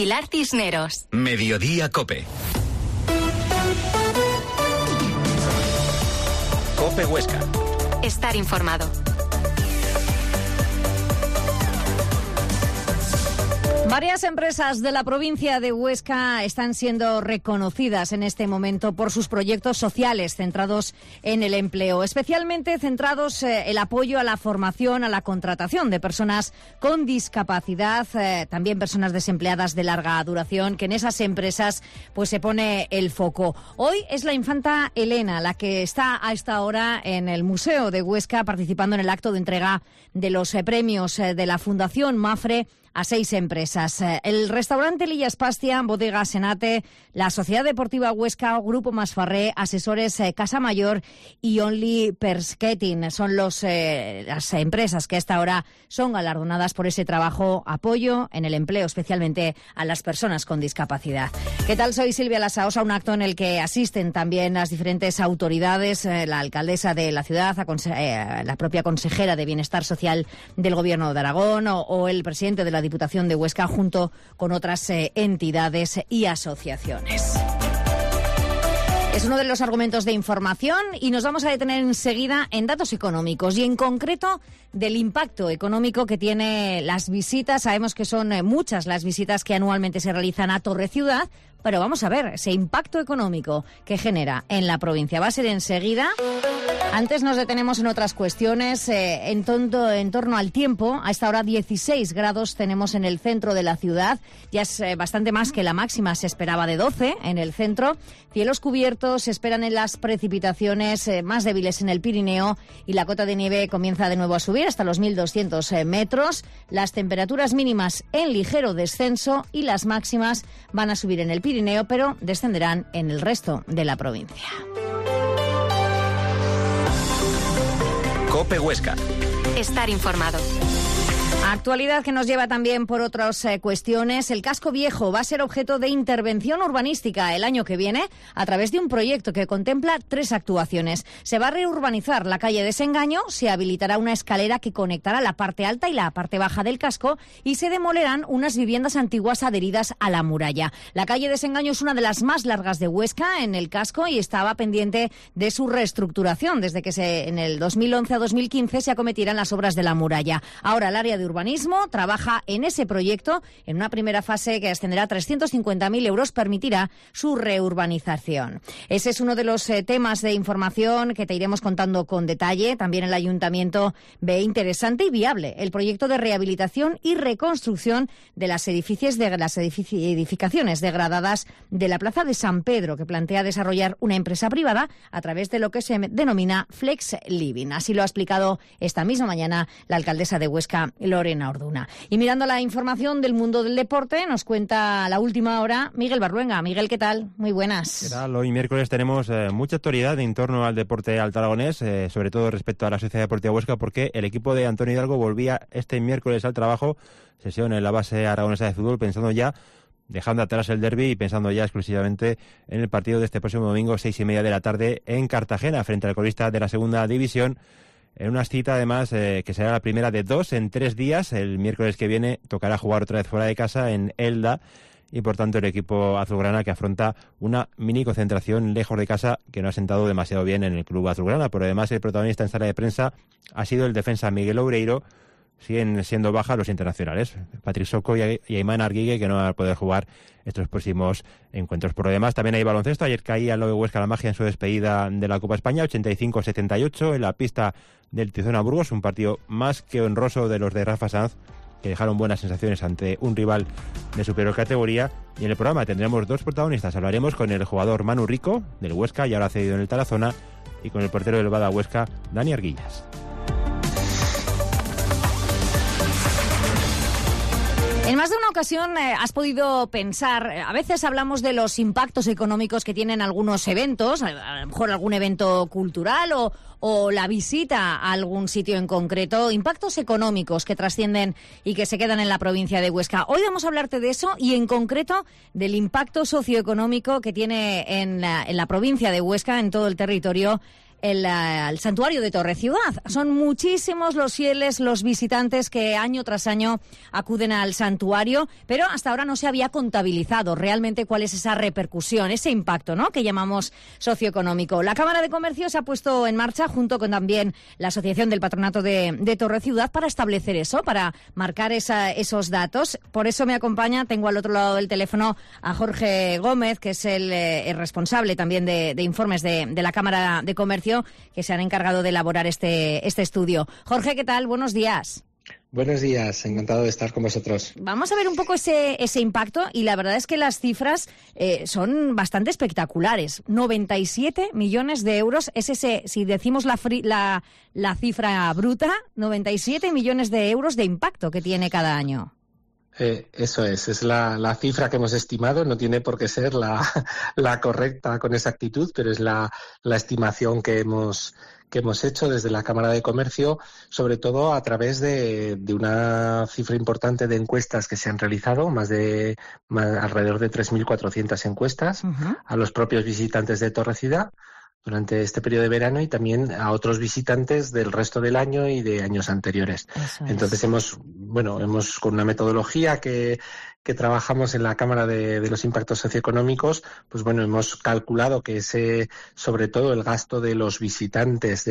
Pilar Cisneros. Mediodía COPE. COPE Huesca. Estar informado. Varias empresas de la provincia de Huesca están siendo reconocidas en este momento por sus proyectos sociales centrados en el empleo, especialmente centrados en el apoyo a la formación, a la contratación de personas con discapacidad, también personas desempleadas de larga duración, que en esas empresas pues se pone el foco. Hoy es la infanta Elena la que está a esta hora en el Museo de Huesca participando en el acto de entrega de los premios de la Fundación Mafre a 6 empresas. El restaurante Lillas Pastia, Bodega Senate, la Sociedad Deportiva Huesca, Grupo Masfarré, Asesores Casa Mayor y Only Persketing son las empresas que a esta hora son galardonadas por ese trabajo, apoyo en el empleo, especialmente a las personas con discapacidad. ¿Qué tal? Soy Silvia Lasaosa, un acto en el que asisten también las diferentes autoridades, la alcaldesa de la ciudad, la propia consejera de Bienestar Social del Gobierno de Aragón o el presidente de la Diputación de Huesca junto con otras entidades y asociaciones. Es uno de los argumentos de información y nos vamos a detener enseguida en datos económicos y en concreto del impacto económico que tiene las visitas. Sabemos que son muchas las visitas que anualmente se realizan a Torre Ciudad, pero vamos a ver ese impacto económico que genera en la provincia. Va a ser enseguida. Antes nos detenemos en otras cuestiones. En torno al tiempo, a esta hora 16 grados tenemos en el centro de la ciudad. Ya es bastante más que la máxima, se esperaba de 12 en el centro. Cielos cubiertos, se esperan en las precipitaciones más débiles en el Pirineo y la cota de nieve comienza de nuevo a subir hasta los 1.200 metros. Las temperaturas mínimas en ligero descenso y las máximas van a subir en el Pirineo, pero descenderán en el resto de la provincia. COPE Huesca. Estar informado. Actualidad que nos lleva también por otras cuestiones. El casco viejo va a ser objeto de intervención urbanística el año que viene a través de un proyecto que contempla 3 actuaciones. Se va a reurbanizar la calle Desengaño, se habilitará una escalera que conectará la parte alta y la parte baja del casco y se demolerán unas viviendas antiguas adheridas a la muralla. La calle Desengaño es una de las más largas de Huesca en el casco y estaba pendiente de su reestructuración desde que en el 2011 a 2015 se acometieran las obras de la muralla. Ahora el área de urbanismo trabaja en ese proyecto. En una primera fase que ascenderá a 350.000 euros permitirá su reurbanización. Ese es uno de los temas de información que te iremos contando con detalle. También el Ayuntamiento ve interesante y viable el proyecto de rehabilitación y reconstrucción de las edificaciones degradadas de la Plaza de San Pedro, que plantea desarrollar una empresa privada a través de lo que se denomina Flex Living. Así lo ha explicado esta misma mañana la alcaldesa de Huesca, Lorena Orduna. Y mirando la información del mundo del deporte, nos cuenta la última hora Miguel Barruenga. Miguel, ¿qué tal? Muy buenas. ¿Qué tal? Hoy miércoles tenemos mucha actualidad en torno al deporte altaragonés, sobre todo respecto a la Sociedad Deportiva Huesca, porque el equipo de Antonio Hidalgo volvía este miércoles al trabajo, sesión en la base aragonesa de fútbol, dejando atrás el derbi y pensando ya exclusivamente en el partido de este próximo domingo, 6:30 de la tarde, en Cartagena, frente al colista de la segunda división. En una cita, además, que será la primera de 2 en 3 días. El miércoles que viene tocará jugar otra vez fuera de casa en Elda y, por tanto, el equipo azulgrana que afronta una mini concentración lejos de casa que no ha sentado demasiado bien en el club azulgrana. Pero además el protagonista en sala de prensa ha sido el defensa Miguel Oureiro. Siguen siendo bajas los internacionales, Patrick Socco y Ayman Arguigue, que no van a poder jugar estos próximos encuentros. Por lo demás, también hay baloncesto. Ayer caía el Huesca La Magia en su despedida de la Copa España, 85-78 en la pista del Tizona Burgos, un partido más que honroso de los de Rafa Sanz, que dejaron buenas sensaciones ante un rival de superior categoría. Y en el programa tendremos 2 protagonistas. Hablaremos con el jugador Manu Rico, del Huesca, y ahora cedido en el Tarazona, y con el portero del Bada Huesca, Dani Arguillas. En más de una ocasión has podido pensar, a veces hablamos de los impactos económicos que tienen algunos eventos, a lo mejor algún evento cultural o la visita a algún sitio en concreto, impactos económicos que trascienden y que se quedan en la provincia de Huesca. Hoy vamos a hablarte de eso y en concreto del impacto socioeconómico que tiene en la provincia de Huesca, en todo el territorio, el santuario de Torre-Ciudad. Son muchísimos los fieles, los visitantes que año tras año acuden al santuario, pero hasta ahora no se había contabilizado realmente cuál es esa repercusión, ese impacto, ¿no?, que llamamos socioeconómico. La Cámara de Comercio se ha puesto en marcha, junto con también la Asociación del Patronato de Torre-Ciudad, para establecer eso, para marcar esos datos. Por eso me acompaña, tengo al otro lado del teléfono a Jorge Gómez, que es el responsable también de informes de la Cámara de Comercio, que se han encargado de elaborar este estudio. Jorge, ¿qué tal? Buenos días. Buenos días, encantado de estar con vosotros. Vamos a ver un poco ese impacto, y la verdad es que las cifras son bastante espectaculares. 97 millones de euros es ese, si decimos la cifra bruta, 97 millones de euros de impacto que tiene cada año. Eso es la cifra que hemos estimado. No tiene por qué ser la correcta con exactitud, pero es la estimación que hemos hecho desde la Cámara de Comercio, sobre todo a través de una cifra importante de encuestas que se han realizado, alrededor de 3.400 encuestas a los propios visitantes de Torre-Ciudad durante este periodo de verano, y también a otros visitantes del resto del año y de años anteriores. Entonces hemos con una metodología que trabajamos en la Cámara de los impactos socioeconómicos, pues bueno, hemos calculado que sobre todo el gasto de los visitantes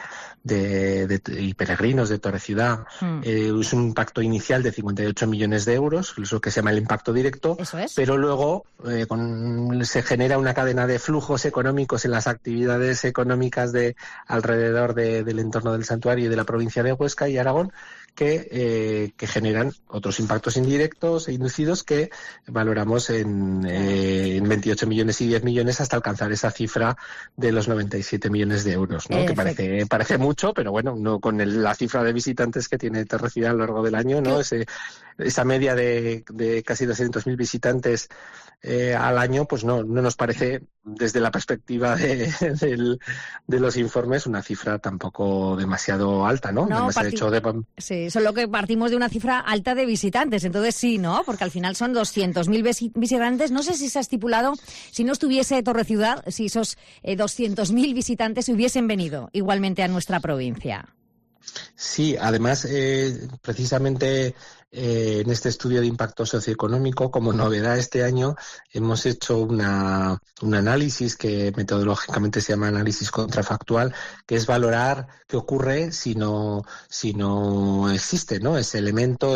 y peregrinos de Torre-Ciudad es un impacto inicial de 58 millones de euros, eso que se llama el impacto directo, pero luego se genera una cadena de flujos económicos en las actividades económicas alrededor del entorno del santuario y de la provincia de Huesca y Aragón, que generan otros impactos indirectos e inducidos que valoramos en 28 millones y 10 millones hasta alcanzar esa cifra de los 97 millones de euros, ¿no? Que parece mucho, pero bueno, no con la cifra de visitantes que tiene Torre-Ciudad a lo largo del año, ¿no? Esa media de casi 200.000 visitantes al año, pues no nos parece, desde la perspectiva de los informes, una cifra tampoco demasiado alta, ¿no? Sí, solo que partimos de una cifra alta de visitantes, entonces sí, ¿no? Porque al final son 200.000 visitantes. No sé si se ha estipulado, si no estuviese Torre-Ciudad, si esos 200.000 visitantes hubiesen venido igualmente a nuestra provincia. Sí, además, precisamente en este estudio de impacto socioeconómico, como novedad este año, hemos hecho un análisis que metodológicamente se llama análisis contrafactual, que es valorar qué ocurre si no existe, ¿no?, ese elemento,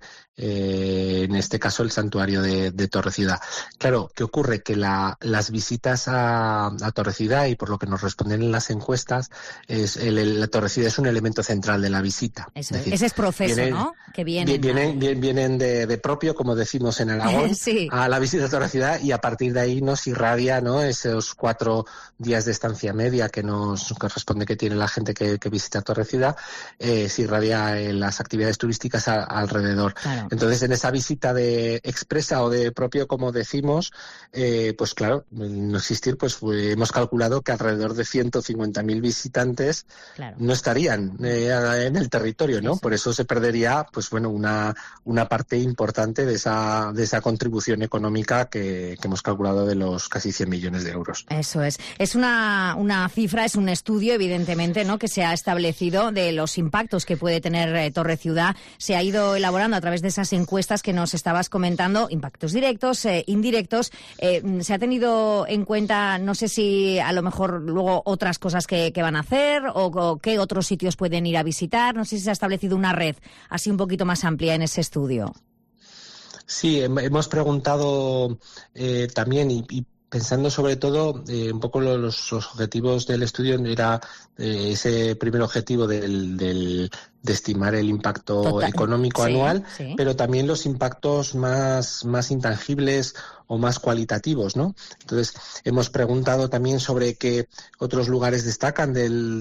en este caso el santuario de Torre-Ciudad. Claro, ¿qué ocurre? Que las visitas a Torre-Ciudad, y por lo que nos responden en las encuestas, la Torre-Ciudad es un elemento central de la visita. Ese es proceso, ¿no?, que vienen de propio, como decimos en Aragón, sí, a la visita a Torre-Ciudad, y a partir de ahí nos irradia, ¿no?, esos 4 días de estancia media que nos corresponde que tiene la gente que visita Torre-Ciudad, se irradia en las actividades turísticas alrededor. Claro. Entonces, en esa visita de expresa o de propio, como decimos, pues claro, no existir, pues hemos calculado que alrededor de 150.000 visitantes no estarían en el territorio, ¿no? Por eso se perdería, pues bueno, una parte importante de esa contribución económica que hemos calculado de los casi 100 millones de euros. Eso es. Es una cifra, es un estudio, evidentemente, ¿no?, que se ha establecido de los impactos que puede tener Torre-Ciudad. Se ha ido elaborando a través de esas encuestas que nos estabas comentando, impactos directos, indirectos. Se ha tenido en cuenta, no sé si a lo mejor luego otras cosas que van a hacer o qué otros sitios pueden ir a visitar. No sé si se ha establecido una red así un poquito más amplia en ese estudio. Sí, hemos preguntado también y pensando sobre todo un poco los objetivos del estudio, era ese primer objetivo de estimar el impacto económico anual, sí, pero también los impactos más intangibles o más cualitativos, ¿no? Entonces, hemos preguntado también sobre qué otros lugares destacan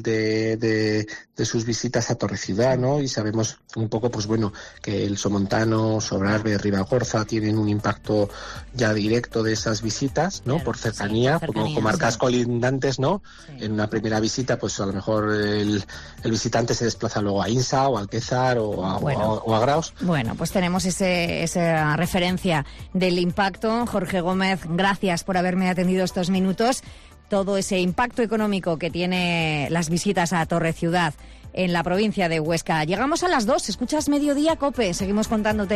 de sus visitas a Torre-Ciudad, ¿no? Y sabemos un poco, pues bueno, que el Somontano, Sobrarbe, Ribagorza tienen un impacto ya directo de esas visitas, ¿no? Por cercanía, como comarcas colindantes, ¿no? Sí. En una primera visita, pues a lo mejor el visitante se desplaza luego a Insa o a Alquezar o a Graus. Bueno, pues tenemos esa referencia del impacto. Jorge Gómez, gracias por haberme atendido estos minutos. todo ese impacto económico que tiene las visitas a Torre Ciudad en la provincia de Huesca. Llegamos a las 2, escuchas Mediodía COPE, seguimos contándote.